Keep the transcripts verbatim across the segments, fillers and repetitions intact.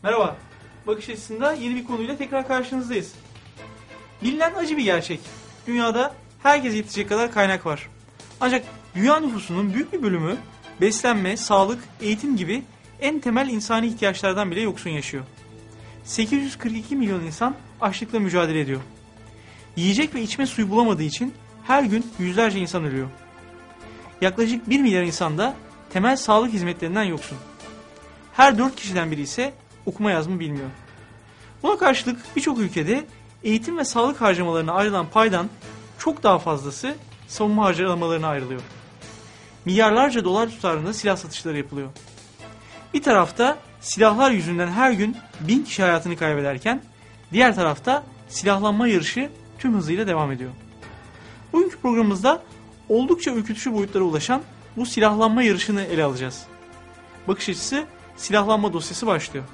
Merhaba, Bakış Açısı'nda yeni bir konuyla tekrar karşınızdayız. Bilinen acı bir gerçek. Dünyada herkese yetecek kadar kaynak var. Ancak dünya nüfusunun büyük bir bölümü beslenme, sağlık, eğitim gibi en temel insani ihtiyaçlardan bile yoksun yaşıyor. sekiz yüz kırk iki milyon insan açlıkla mücadele ediyor. Yiyecek ve içme suyu bulamadığı için her gün yüzlerce insan ölüyor. Yaklaşık bir milyar insan da temel sağlık hizmetlerinden yoksun. Her dört kişiden biri ise okuma yazma bilmiyor. Buna karşılık birçok ülkede eğitim ve sağlık harcamalarına ayrılan paydan çok daha fazlası savunma harcamalarına ayrılıyor. Milyarlarca dolar tutarında silah satışları yapılıyor. Bir tarafta silahlar yüzünden her gün bin kişi hayatını kaybederken diğer tarafta silahlanma yarışı tüm hızıyla devam ediyor. Bugünkü programımızda oldukça ürkütücü boyutlara ulaşan bu silahlanma yarışını ele alacağız. Bakış Açısı silahlanma dosyası başlıyor.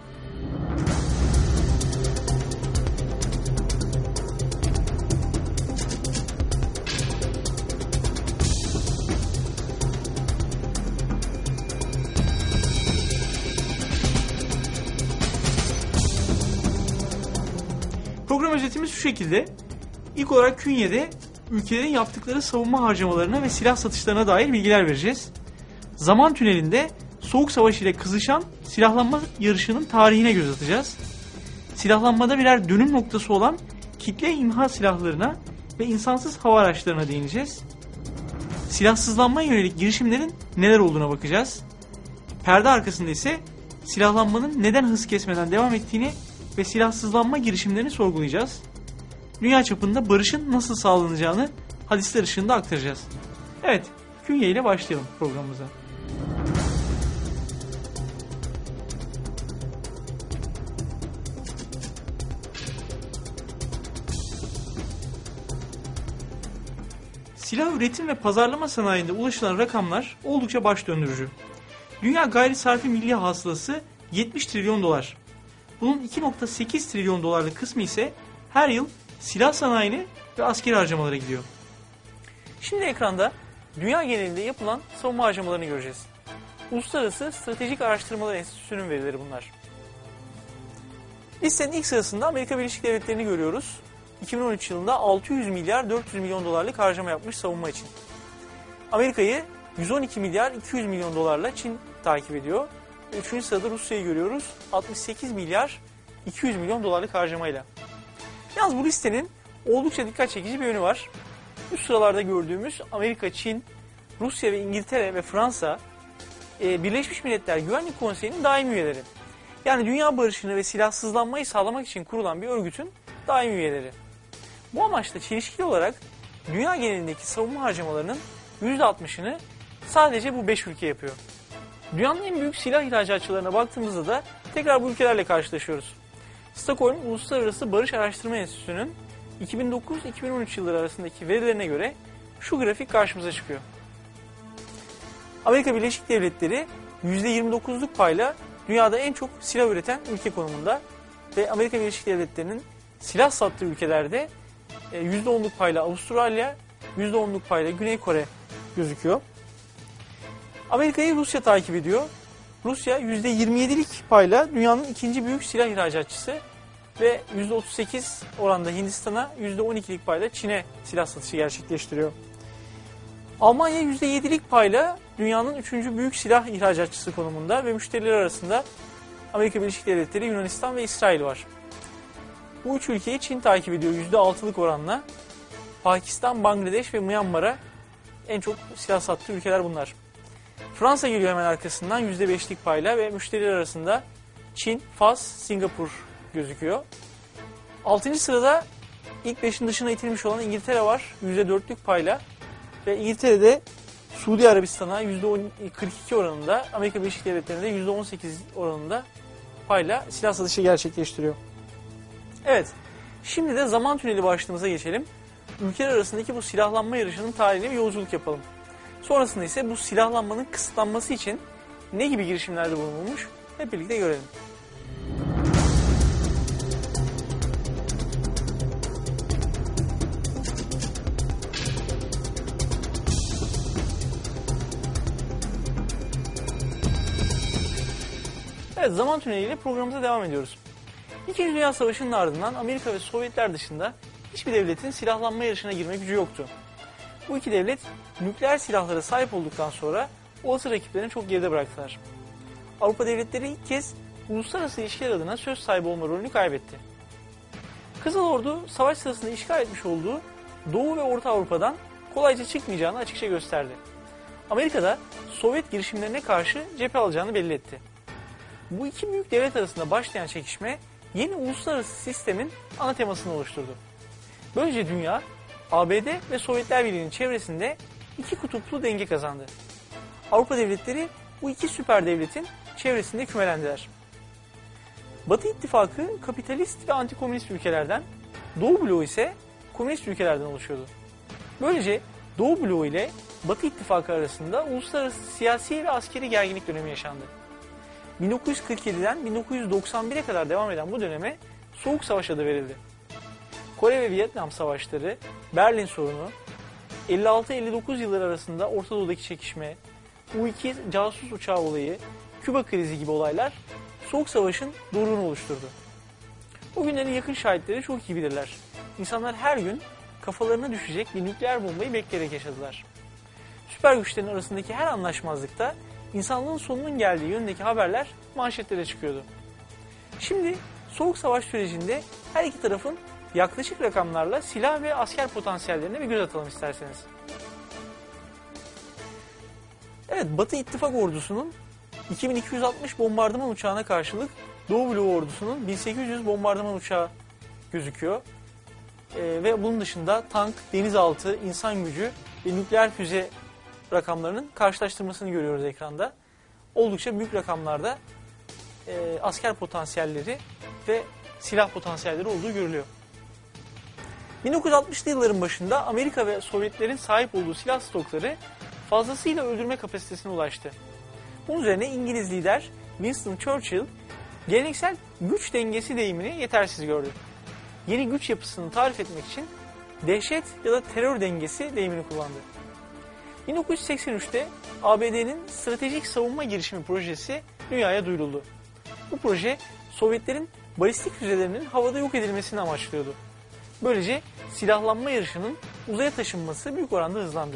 Program özetimiz şu şekilde. İlk olarak künyede ülkelerin yaptıkları savunma harcamalarına ve silah satışlarına dair bilgiler vereceğiz. Zaman tünelinde Soğuk Savaş ile kızışan silahlanma yarışının tarihine göz atacağız. Silahlanmada birer dönüm noktası olan kitle imha silahlarına ve insansız hava araçlarına değineceğiz. Silahsızlanmaya yönelik girişimlerin neler olduğuna bakacağız. Perde arkasında ise silahlanmanın neden hız kesmeden devam ettiğini ve silahsızlanma girişimlerini sorgulayacağız. Dünya çapında barışın nasıl sağlanacağını hadisler ışığında aktaracağız. Evet, künye ile başlayalım programımıza. Silah üretim ve pazarlama sanayinde ulaşılan rakamlar oldukça baş döndürücü. Dünya gayri safi milli hasılası yetmiş trilyon dolar. Bunun iki virgül sekiz trilyon dolarlık kısmı ise her yıl silah sanayine ve askeri harcamalara gidiyor. Şimdi ekranda dünya genelinde yapılan savunma harcamalarını göreceğiz. Uluslararası Stratejik Araştırmalar Enstitüsü'nün verileri bunlar. Listenin ilk sırasında Amerika Birleşik Devletleri'ni görüyoruz. iki bin on üç yılında altı yüz milyar dört yüz milyon dolarlık harcama yapmış savunma için. Amerika'yı yüz on iki milyar iki yüz milyon dolarla Çin takip ediyor. Üçüncü sırada Rusya'yı görüyoruz. altmış sekiz milyar iki yüz milyon dolarlık harcamayla. Yalnız bu listenin oldukça dikkat çekici bir yönü var. Üst sıralarda gördüğümüz Amerika, Çin, Rusya ve İngiltere ve Fransa Birleşmiş Milletler Güvenlik Konseyi'nin daimi üyeleri. Yani dünya barışını ve silahsızlanmayı sağlamak için kurulan bir örgütün daimi üyeleri. Bu amaçla çelişkili olarak dünya genelindeki savunma harcamalarının yüzde altmışını sadece bu beş ülke yapıyor. Dünyanın en büyük silah ihracatçılarına baktığımızda da tekrar bu ülkelerle karşılaşıyoruz. Stockholm Uluslararası Barış Araştırma Enstitüsü'nün iki bin dokuz iki bin on üç yılları arasındaki verilerine göre şu grafik karşımıza çıkıyor. Amerika Birleşik Devletleri yüzde yirmi dokuzluk payla dünyada en çok silah üreten ülke konumunda ve Amerika Birleşik Devletleri'nin silah sattığı ülkelerde yüzde onluk payla Avustralya, yüzde onluk payla Güney Kore gözüküyor. Amerika'yı Rusya takip ediyor. Rusya yüzde yirmi yedilik payla dünyanın ikinci büyük silah ihracatçısı ve yüzde otuz sekiz oranda Hindistan'a, yüzde on ikilik payla Çin'e silah satışı gerçekleştiriyor. Almanya yüzde yedilik payla dünyanın üçüncü büyük silah ihracatçısı konumunda ve müşterileri arasında Amerika Birleşik Devletleri, Yunanistan ve İsrail var. Bu üç ülkeyi Çin takip ediyor yüzde altılık oranla. Pakistan, Bangladeş ve Myanmar'a en çok silah sattığı ülkeler bunlar. Fransa geliyor hemen arkasından yüzde beşlik payla ve müşteriler arasında Çin, Fas, Singapur gözüküyor. altıncı sırada ilk beşin dışına itilmiş olan İngiltere var yüzde dörtlük payla ve İngiltere'de Suudi Arabistan'a yüzde kırk iki oranında, Amerika Birleşik Devletleri'nde yüzde on sekiz oranında payla silah satışı gerçekleştiriyor. Evet, şimdi de zaman tüneli başlığımıza geçelim. Ülkeler arasındaki bu silahlanma yarışının tarihine bir yolculuk yapalım. Sonrasında ise bu silahlanmanın kısıtlanması için ne gibi girişimlerde bulunulmuş hep birlikte görelim. Evet, zaman tüneliyle programımıza devam ediyoruz. İkinci Dünya Savaşı'nın ardından Amerika ve Sovyetler dışında hiçbir devletin silahlanma yarışına girme gücü yoktu. Bu iki devlet nükleer silahlara sahip olduktan sonra olası rakiplerini çok geride bıraktılar. Avrupa devletleri ilk kez uluslararası ilişkiler adına söz sahibi olma rolünü kaybetti. Kızıl Ordu savaş sırasında işgal etmiş olduğu Doğu ve Orta Avrupa'dan kolayca çıkmayacağını açıkça gösterdi. Amerika da Sovyet girişimlerine karşı cephe alacağını belli etti. Bu iki büyük devlet arasında başlayan çekişme yeni uluslararası sistemin ana temasını oluşturdu. Böylece dünya, A B D ve Sovyetler Birliği'nin çevresinde iki kutuplu denge kazandı. Avrupa devletleri bu iki süper devletin çevresinde kümelendiler. Batı İttifakı kapitalist ve antikomünist ülkelerden, Doğu bloğu ise komünist ülkelerden oluşuyordu. Böylece Doğu bloğu ile Batı İttifakı arasında uluslararası siyasi ve askeri gerginlik dönemi yaşandı. bin dokuz yüz kırk yediden bin dokuz yüz doksan bire kadar devam eden bu döneme Soğuk Savaş adı verildi. Kore ve Vietnam savaşları, Berlin sorunu, elli altı elli dokuz yılları arasında Orta Doğu'daki çekişme, U iki casus uçağı olayı, Küba krizi gibi olaylar Soğuk Savaş'ın doruğunu oluşturdu. O günlerin yakın şahitleri çok iyi bilirler. İnsanlar her gün kafalarına düşecek bir nükleer bombayı bekleyerek yaşadılar. Süper güçlerin arasındaki her anlaşmazlıkta insanlığın sonunun geldiği yönündeki haberler manşetlere çıkıyordu. Şimdi Soğuk Savaş sürecinde her iki tarafın yaklaşık rakamlarla silah ve asker potansiyellerine bir göz atalım isterseniz. Evet, Batı İttifak ordusunun iki bin iki yüz altmış bombardıman uçağına karşılık Doğu bloğu ordusunun bin sekiz yüz bombardıman uçağı gözüküyor. Ee, ve bunun dışında tank, denizaltı, insan gücü ve nükleer füze rakamlarının karşılaştırmasını görüyoruz ekranda. Oldukça büyük rakamlarda e, asker potansiyelleri ve silah potansiyelleri olduğu görülüyor. bin dokuz yüz altmışlı yılların başında Amerika ve Sovyetlerin sahip olduğu silah stokları fazlasıyla öldürme kapasitesine ulaştı. Bunun üzerine İngiliz lider Winston Churchill geleneksel güç dengesi deyimini yetersiz gördü. Yeni güç yapısını tarif etmek için dehşet ya da terör dengesi deyimini kullandı. bin dokuz yüz seksen üçte A B D'nin stratejik savunma girişimi projesi dünyaya duyuruldu. Bu proje Sovyetlerin balistik füzelerinin havada yok edilmesini amaçlıyordu. Böylece silahlanma yarışının uzaya taşınması büyük oranda hızlandı.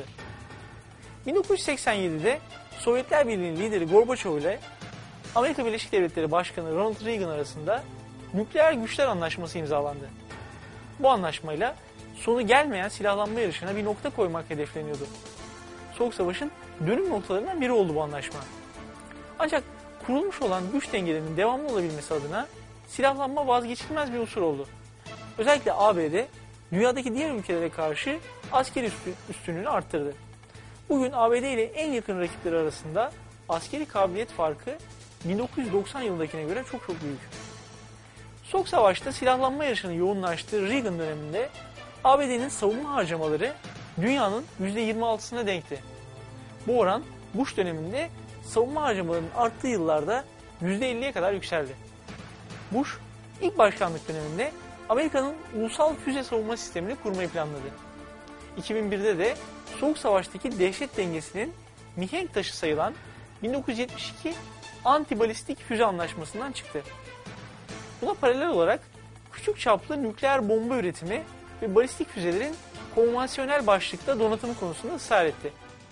bin dokuz yüz seksen yedide Sovyetler Birliği'nin lideri Gorbaçov ile Amerika Birleşik Devletleri Başkanı Ronald Reagan arasında nükleer güçler anlaşması imzalandı. Bu anlaşmayla sonu gelmeyen silahlanma yarışına bir nokta koymak hedefleniyordu. Soğuk Savaş'ın dönüm noktalarından biri oldu bu anlaşma. Ancak kurulmuş olan güç dengelerinin devamlı olabilmesi adına silahlanma vazgeçilmez bir unsur oldu. Özellikle A B D, dünyadaki diğer ülkelere karşı askeri üstünlüğünü arttırdı. Bugün A B D ile en yakın rakipleri arasında askeri kabiliyet farkı bin dokuz yüz doksan yılındakine göre çok çok büyük. Soğuk Savaş'ta silahlanma yarışının yoğunlaştığı Reagan döneminde A B D'nin savunma harcamaları dünyanın yüzde yirmi altısına denkti. Bu oran Bush döneminde savunma harcamalarının arttığı yıllarda yüzde elliye kadar yükseldi. Bush ilk başkanlık döneminde Amerika'nın ulusal füze savunma sistemini kurmayı planladı. iki bin birde de Soğuk Savaş'taki dehşet dengesinin mihenk taşı sayılan bin dokuz yüz yetmiş iki antibalistik füze anlaşmasından çıktı. Buna paralel olarak küçük çaplı nükleer bomba üretimi ve balistik füzelerin konvansiyonel başlıkta donatımı konusunda ısrar etti.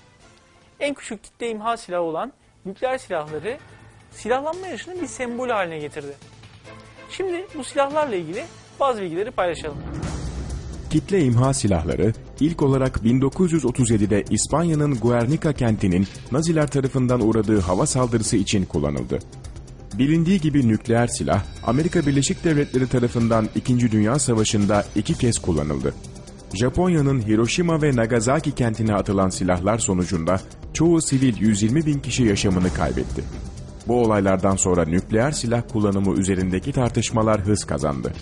En küçük kitle imha silahı olan nükleer silahları silahlanma yarışının bir sembolü haline getirdi. Şimdi bu silahlarla ilgili bazı bilgileri paylaşalım. Kitle imha silahları ilk olarak bin dokuz yüz otuz yedide İspanya'nın Guernica kentinin Naziler tarafından uğradığı hava saldırısı için kullanıldı. Bilindiği gibi nükleer silah Amerika Birleşik Devletleri tarafından İkinci Dünya Savaşı'nda iki kez kullanıldı. Japonya'nın Hiroşima ve Nagasaki kentine atılan silahlar sonucunda çoğu sivil yüz yirmi bin kişi yaşamını kaybetti. Bu olaylardan sonra nükleer silah kullanımı üzerindeki tartışmalar hız kazandı.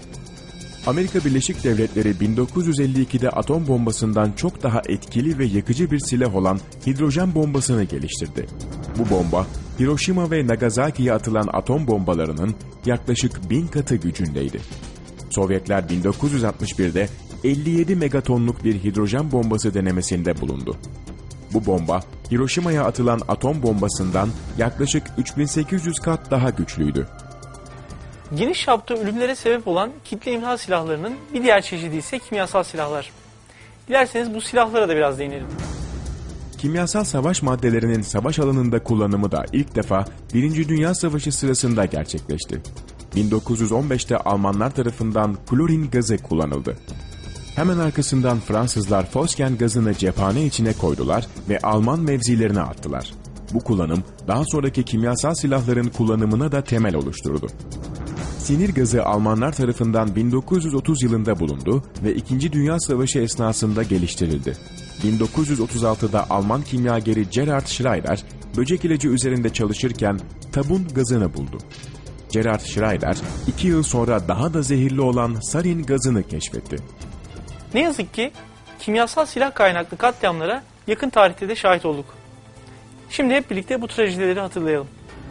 Amerika Birleşik Devletleri bin dokuz yüz elli ikide atom bombasından çok daha etkili ve yakıcı bir silah olan hidrojen bombasını geliştirdi. Bu bomba, Hiroşima ve Nagasaki'ye atılan atom bombalarının yaklaşık bin katı gücündeydi. Sovyetler bin dokuz yüz altmış birde elli yedi megatonluk bir hidrojen bombası denemesinde bulundu. Bu bomba, Hiroşima'ya atılan atom bombasından yaklaşık üç bin sekiz yüz kat daha güçlüydü. Geniş çapta ölümlere sebep olan kitle imha silahlarının bir diğer çeşidi ise kimyasal silahlar. Dilerseniz bu silahlara da biraz değinelim. Kimyasal savaş maddelerinin savaş alanında kullanımı da ilk defa Birinci Dünya Savaşı sırasında gerçekleşti. bin dokuz yüz on beşte Almanlar tarafından klorin gazı kullanıldı. Hemen arkasından Fransızlar fosgen gazını cephane içine koydular ve Alman mevzilerine attılar. Bu kullanım daha sonraki kimyasal silahların kullanımına da temel oluşturdu. Sinir gazı Almanlar tarafından bin dokuz yüz otuz yılında bulundu ve İkinci Dünya Savaşı esnasında geliştirildi. bin dokuz yüz otuz altıda Alman kimyageri Gerhard Schreier, böcek ilacı üzerinde çalışırken tabun gazını buldu. Gerhard Schreier, iki yıl sonra daha da zehirli olan sarin gazını keşfetti. Ne yazık ki kimyasal silah kaynaklı katliamlara yakın tarihte de şahit olduk. Şimdi hep birlikte bu trajedileri hatırlayalım.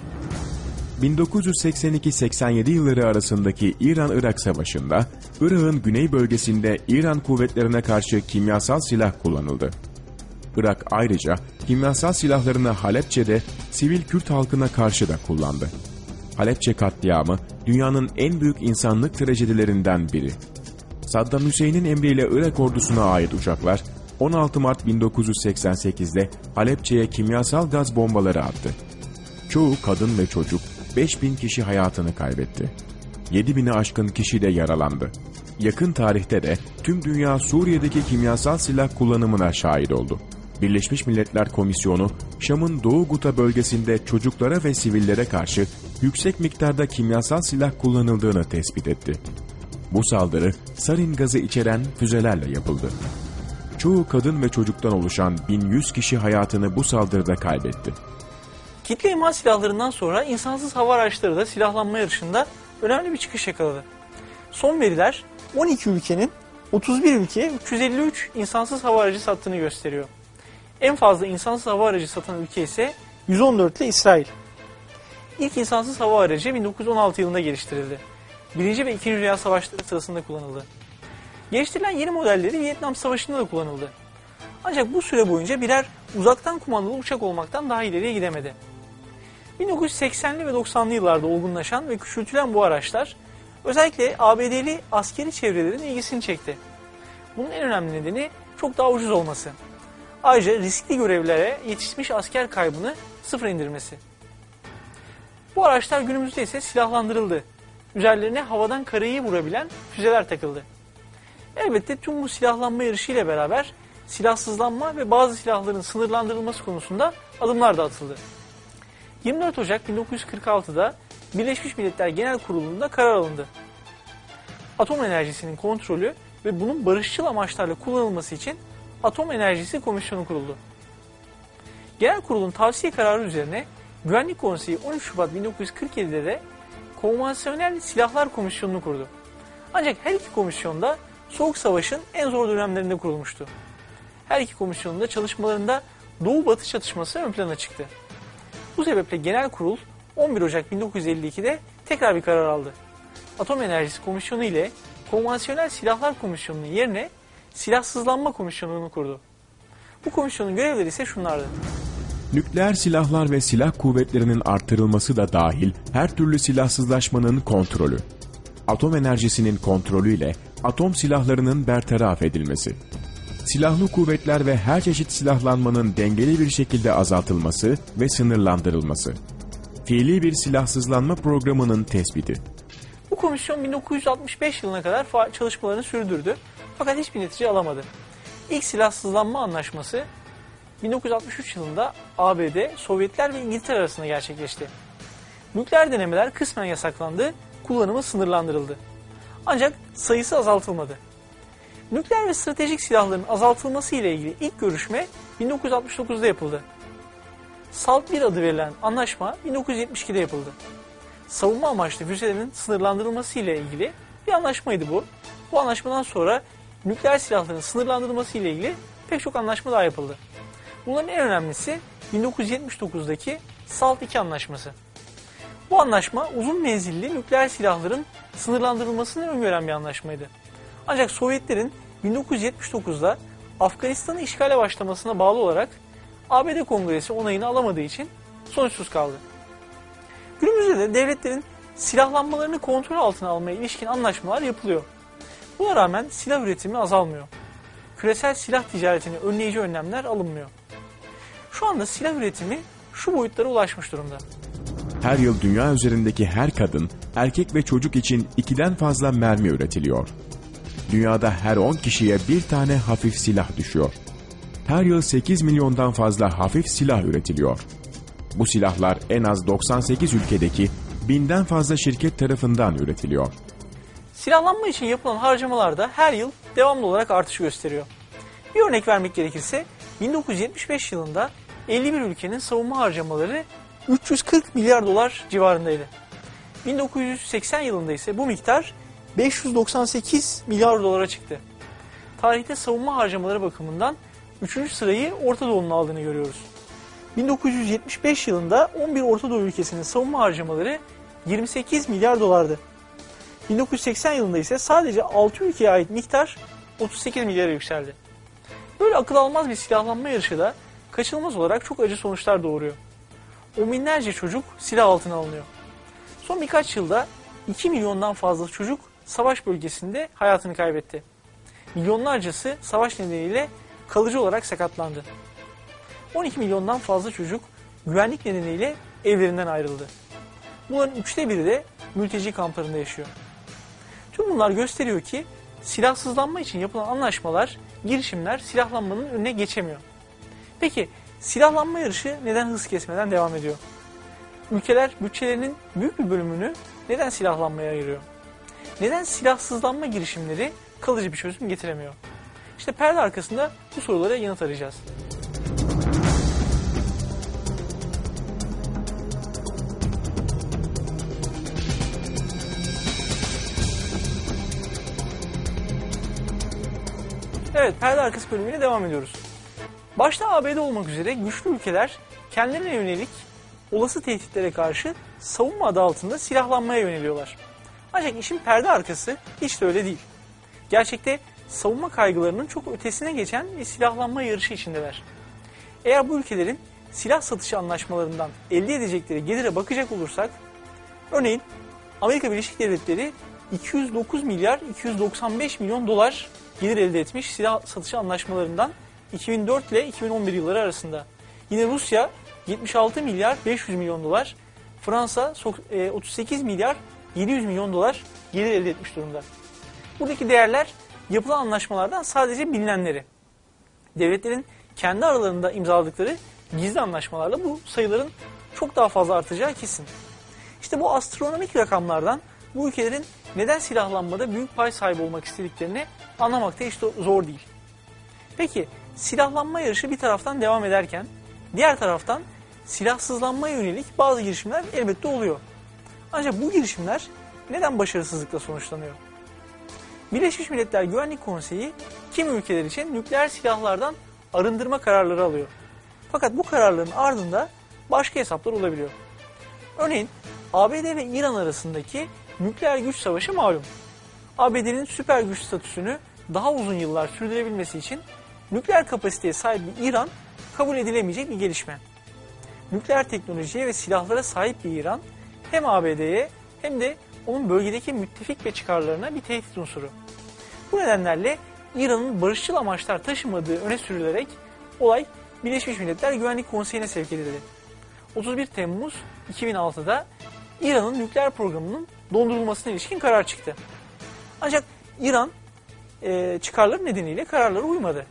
bin dokuz yüz seksen iki seksen yedi yılları arasındaki İran-Irak Savaşı'nda Irak'ın güney bölgesinde İran kuvvetlerine karşı kimyasal silah kullanıldı. Irak ayrıca kimyasal silahlarını Halepçe'de sivil Kürt halkına karşı da kullandı. Halepçe katliamı dünyanın en büyük insanlık trajedilerinden biri. Saddam Hüseyin'in emriyle Irak ordusuna ait uçaklar on altı Mart bin dokuz yüz seksen sekizde Halepçe'ye kimyasal gaz bombaları attı. Çoğu kadın ve çocuk, beş bin kişi hayatını kaybetti. yedi bini aşkın kişi de yaralandı. Yakın tarihte de tüm dünya Suriye'deki kimyasal silah kullanımına şahit oldu. Birleşmiş Milletler Komisyonu, Şam'ın Doğu Guta bölgesinde çocuklara ve sivillere karşı yüksek miktarda kimyasal silah kullanıldığını tespit etti. Bu saldırı sarin gazı içeren füzelerle yapıldı. Çoğu kadın ve çocuktan oluşan bin yüz kişi hayatını bu saldırıda kaybetti. Kitle imha silahlarından sonra insansız hava araçları da silahlanma yarışında önemli bir çıkış yakaladı. Son veriler on iki ülkenin otuz bir ülkeye üç yüz elli üç insansız hava aracı sattığını gösteriyor. En fazla insansız hava aracı satan ülke ise yüz on dört ile İsrail. İlk insansız hava aracı bin dokuz yüz on altı yılında geliştirildi. Birinci ve İkinci Dünya Savaşları sırasında kullanıldı. Geliştirilen yeni modelleri Vietnam Savaşı'nda da kullanıldı. Ancak bu süre boyunca birer uzaktan kumandalı uçak olmaktan daha ileriye gidemedi. bin dokuz yüz seksenli ve doksanlı yıllarda olgunlaşan ve küçültülen bu araçlar özellikle A B D'li askeri çevrelerin ilgisini çekti. Bunun en önemli nedeni çok daha ucuz olması. Ayrıca riskli görevlere yetişmiş asker kaybını sıfır indirmesi. Bu araçlar günümüzde ise silahlandırıldı. Üzerlerine havadan karayı vurabilen füzeler takıldı. Elbette tüm bu silahlanma yarışıyla beraber silahsızlanma ve bazı silahların sınırlandırılması konusunda adımlar da atıldı. yirmi dört Ocak bin dokuz yüz kırk altıda Birleşmiş Milletler Genel Kurulu'nda karar alındı. Atom enerjisinin kontrolü ve bunun barışçıl amaçlarla kullanılması için Atom Enerjisi Komisyonu kuruldu. Genel Kurul'un tavsiye kararı üzerine Güvenlik Konseyi on üç Şubat bin dokuz yüz kırk yedi'de de Konvansiyonel Silahlar Komisyonu'nu kurdu. Ancak her iki komisyon da Soğuk Savaş'ın en zor dönemlerinde kurulmuştu. Her iki komisyonun da çalışmalarında Doğu-Batı çatışması ön plana çıktı. Bu sebeple Genel Kurul on bir Ocak bin dokuz yüz elli iki'de tekrar bir karar aldı. Atom Enerjisi Komisyonu ile Konvansiyonel Silahlar Komisyonu'nun yerine Silahsızlanma Komisyonu'nu kurdu. Bu komisyonun görevleri ise şunlardı. Nükleer silahlar ve silah kuvvetlerinin artırılması da dahil her türlü silahsızlaşmanın kontrolü. Atom enerjisinin kontrolüyle atom silahlarının bertaraf edilmesi. Silahlı kuvvetler ve her çeşit silahlanmanın dengeli bir şekilde azaltılması ve sınırlandırılması. Fiili bir silahsızlanma programının tespiti. Bu komisyon bin dokuz yüz altmış beş yılına kadar çalışmalarını sürdürdü fakat hiçbir netice alamadı. İlk silahsızlanma anlaşması bin dokuz yüz altmış üç yılında A B D, Sovyetler ve İngiltere arasında gerçekleşti. Nükleer denemeler kısmen yasaklandı, kullanımı sınırlandırıldı. Ancak sayısı azaltılmadı. Nükleer ve stratejik silahların azaltılması ile ilgili ilk görüşme bin dokuz yüz altmış dokuz'da yapıldı. SALT bir adı verilen anlaşma bin dokuz yüz yetmiş iki'de yapıldı. Savunma amaçlı füzelerin sınırlandırılması ile ilgili bir anlaşmaydı bu. Bu anlaşmadan sonra nükleer silahların sınırlandırılması ile ilgili pek çok anlaşma daha yapıldı. Bunların en önemlisi bin dokuz yüz yetmiş dokuz'daki SALT iki anlaşması. Bu anlaşma uzun menzilli nükleer silahların sınırlandırılmasını öngören bir anlaşmaydı. Ancak Sovyetlerin bin dokuz yüz yetmiş dokuz'da Afganistan'ı işgale başlamasına bağlı olarak A B D Kongresi onayını alamadığı için sonuçsuz kaldı. Günümüzde de devletlerin silahlanmalarını kontrol altına almaya ilişkin anlaşmalar yapılıyor. Buna rağmen silah üretimi azalmıyor. Küresel silah ticaretini önleyici önlemler alınmıyor. Şu anda silah üretimi şu boyutlara ulaşmış durumda. Her yıl dünya üzerindeki her kadın, erkek ve çocuk için ikiden fazla mermi üretiliyor. Dünyada her on kişiye bir tane hafif silah düşüyor. Her yıl sekiz milyondan fazla hafif silah üretiliyor. Bu silahlar en az doksan sekiz ülkedeki binden fazla şirket tarafından üretiliyor. Silahlanma için yapılan harcamalar da her yıl devamlı olarak artış gösteriyor. Bir örnek vermek gerekirse bin dokuz yüz yetmiş beş yılında elli bir ülkenin savunma harcamaları üç yüz kırk milyar dolar civarındaydı. bin dokuz yüz seksen yılında ise bu miktar beş yüz doksan sekiz milyar dolara çıktı. Tarihte savunma harcamaları bakımından üçüncü sırayı Orta Doğu'nun aldığını görüyoruz. bin dokuz yüz yetmiş beş yılında on bir Orta Doğu ülkesinin savunma harcamaları yirmi sekiz milyar dolardı. bin dokuz yüz seksen yılında ise sadece altı ülkeye ait miktar otuz sekiz milyara yükseldi. Böyle akıl almaz bir silahlanma yarışı da kaçınılmaz olarak çok acı sonuçlar doğuruyor. On binlerce çocuk silah altına alınıyor. Son birkaç yılda iki milyondan fazla çocuk savaş bölgesinde hayatını kaybetti. Milyonlarcası savaş nedeniyle kalıcı olarak sakatlandı. on iki milyondan fazla çocuk güvenlik nedeniyle evlerinden ayrıldı. Bunların üçte biri de mülteci kamplarında yaşıyor. Tüm bunlar gösteriyor ki silahsızlanma için yapılan anlaşmalar, girişimler silahlanmanın önüne geçemiyor. Peki silahlanma yarışı neden hız kesmeden devam ediyor? Ülkeler bütçelerinin büyük bir bölümünü neden silahlanmaya ayırıyor? Neden silahsızlanma girişimleri kalıcı bir çözüm getiremiyor? İşte perde arkasında bu sorulara yanıt arayacağız. Evet, perde arkası bölümüyle devam ediyoruz. Başta A B D olmak üzere güçlü ülkeler kendilerine yönelik olası tehditlere karşı savunma adı altında silahlanmaya yöneliyorlar. Ancak işin perde arkası hiç de öyle değil. Gerçekte savunma kaygılarının çok ötesine geçen bir silahlanma yarışı içindeler. Eğer bu ülkelerin silah satışı anlaşmalarından elde edecekleri gelire bakacak olursak, örneğin Amerika Birleşik Devletleri iki yüz dokuz milyar iki yüz doksan beş milyon dolar gelir elde etmiş silah satışı anlaşmalarından iki bin dört ile iki bin on bir yılları arasında. Yine Rusya yetmiş altı milyar beş yüz milyon dolar, Fransa otuz sekiz milyar yedi yüz milyon dolar gelir elde etmiş durumda. Buradaki değerler yapılan anlaşmalardan sadece bilinenleri. Devletlerin kendi aralarında imzaladıkları gizli anlaşmalarla bu sayıların çok daha fazla artacağı kesin. İşte bu astronomik rakamlardan bu ülkelerin neden silahlanmada büyük pay sahibi olmak istediklerini anlamakta hiç zor değil. Peki silahlanma yarışı bir taraftan devam ederken diğer taraftan silahsızlanmaya yönelik bazı girişimler elbette oluyor. Ancak bu girişimler neden başarısızlıkla sonuçlanıyor? Birleşmiş Milletler Güvenlik Konseyi kimi ülkeler için nükleer silahlardan arındırma kararları alıyor. Fakat bu kararların ardında başka hesaplar olabiliyor. Örneğin A B D ve İran arasındaki nükleer güç savaşı malum. A B D'nin süper güç statüsünü daha uzun yıllar sürdürebilmesi için nükleer kapasiteye sahip bir İran kabul edilemeyecek bir gelişme. Nükleer teknolojiye ve silahlara sahip bir İran hem A B D'ye hem de onun bölgedeki müttefik ve çıkarlarına bir tehdit unsuru. Bu nedenlerle İran'ın barışçıl amaçlar taşımadığı öne sürülerek olay Birleşmiş Milletler Güvenlik Konseyi'ne sevk edildi. otuz bir Temmuz iki bin altıda İran'ın nükleer programının dondurulmasına ilişkin karar çıktı. Ancak İran e, çıkarları nedeniyle kararlara uymadı.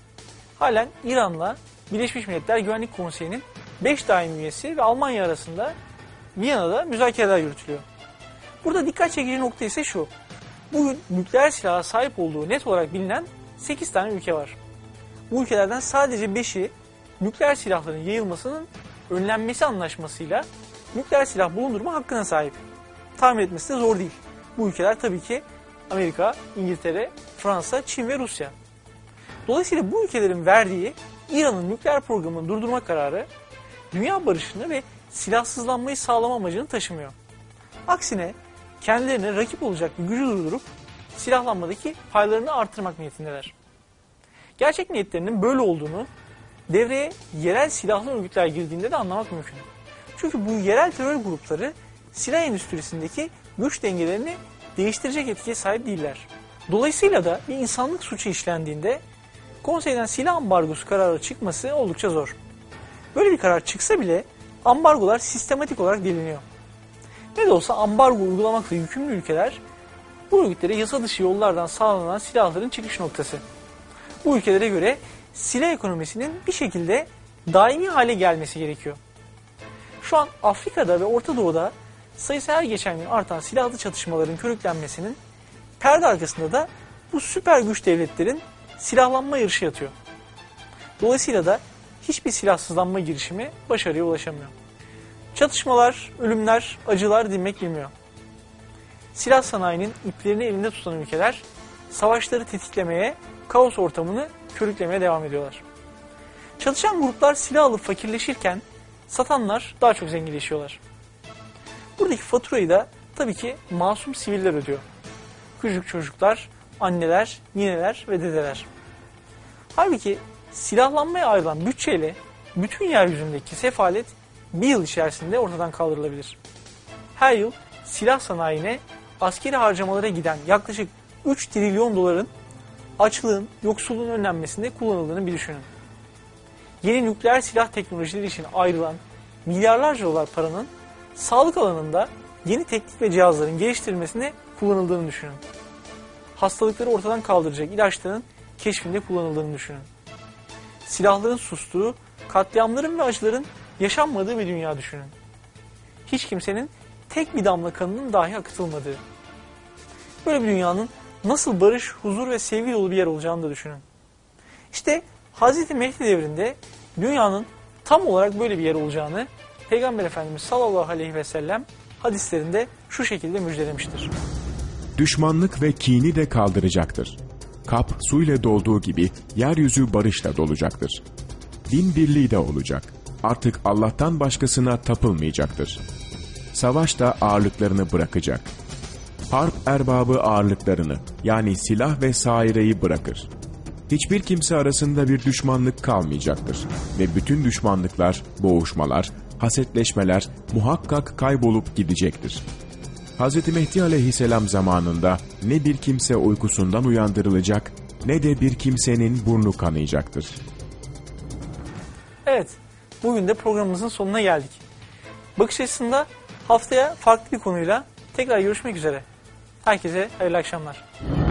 Halen İran'la Birleşmiş Milletler Güvenlik Konseyi'nin beş daimi üyesi ve Almanya arasında Viyana'da müzakereler yürütülüyor. Burada dikkat çekici nokta ise şu. Bugün nükleer silaha sahip olduğu net olarak bilinen sekiz tane ülke var. Bu ülkelerden sadece beşi nükleer silahların yayılmasının önlenmesi anlaşmasıyla nükleer silah bulundurma hakkına sahip. Tahmin etmesi de zor değil. Bu ülkeler tabii ki Amerika, İngiltere, Fransa, Çin ve Rusya. Dolayısıyla bu ülkelerin verdiği İran'ın nükleer programını durdurma kararı dünya barışını ve silahsızlanmayı sağlama amacını taşımıyor. Aksine kendilerine rakip olacak bir gücü durdurup silahlanmadaki paylarını artırmak niyetindeler. Gerçek niyetlerinin böyle olduğunu devreye yerel silahlı örgütler girdiğinde de anlamak mümkün. Çünkü bu yerel terör grupları silah endüstrisindeki güç dengelerini değiştirecek etkiye sahip değiller. Dolayısıyla da bir insanlık suçu işlendiğinde konseyden silah ambargosu kararı çıkması oldukça zor. Böyle bir karar çıksa bile ambargolar sistematik olarak deliniyor. Ne de olsa ambargo uygulamakla yükümlü ülkeler bu örgütlere yasa dışı yollardan sağlanan silahların çıkış noktası. Bu ülkelere göre silah ekonomisinin bir şekilde daimi hale gelmesi gerekiyor. Şu an Afrika'da ve Orta Doğu'da sayısı her geçen gün artan silahlı çatışmaların körüklenmesinin perde arkasında da bu süper güç devletlerin silahlanma yarışı yatıyor. Dolayısıyla da hiçbir silahsızlanma girişimi başarıya ulaşamıyor. Çatışmalar, ölümler, acılar dinmek bilmiyor. Silah sanayinin iplerini elinde tutan ülkeler savaşları tetiklemeye, kaos ortamını körüklemeye devam ediyorlar. Çalışan gruplar silah alıp fakirleşirken satanlar daha çok zenginleşiyorlar. Buradaki faturayı da tabii ki masum siviller ödüyor. Küçük çocuklar, anneler, nineler ve dedeler. Halbuki silahlanmaya ayrılan bütçeyle bütün yeryüzündeki sefalet bir yıl içerisinde ortadan kaldırılabilir. Her yıl silah sanayine askeri harcamalara giden yaklaşık üç trilyon doların açlığın, yoksulluğun önlenmesinde kullanıldığını bir düşünün. Yeni nükleer silah teknolojileri için ayrılan milyarlarca dolar paranın sağlık alanında yeni teknik ve cihazların geliştirilmesine kullanıldığını düşünün. Hastalıkları ortadan kaldıracak ilaçların keşfinde kullanıldığını düşünün. Silahların sustuğu, katliamların ve acıların yaşanmadığı bir dünya düşünün. Hiç kimsenin tek bir damla kanının dahi akıtılmadığı. Böyle bir dünyanın nasıl barış, huzur ve sevgi dolu bir yer olacağını da düşünün. İşte Hazreti Mehdi devrinde dünyanın tam olarak böyle bir yer olacağını Peygamber Efendimiz sallallahu aleyhi ve sellem hadislerinde şu şekilde müjdelemiştir. Düşmanlık ve kini de kaldıracaktır. Kap suyla dolduğu gibi yeryüzü barışla dolacaktır. Din birliği de olacak. Artık Allah'tan başkasına tapılmayacaktır. Savaş da ağırlıklarını bırakacak. Harp erbabı ağırlıklarını, yani silah ve saireyi bırakır. Hiçbir kimse arasında bir düşmanlık kalmayacaktır. Ve bütün düşmanlıklar, boğuşmalar, hasetleşmeler muhakkak kaybolup gidecektir. Hz. Mehdi aleyhisselam zamanında ne bir kimse uykusundan uyandırılacak, ne de bir kimsenin burnu kanayacaktır. Evet, bugün de programımızın sonuna geldik. Bakış açısında haftaya farklı bir konuyla tekrar görüşmek üzere. Herkese hayırlı akşamlar.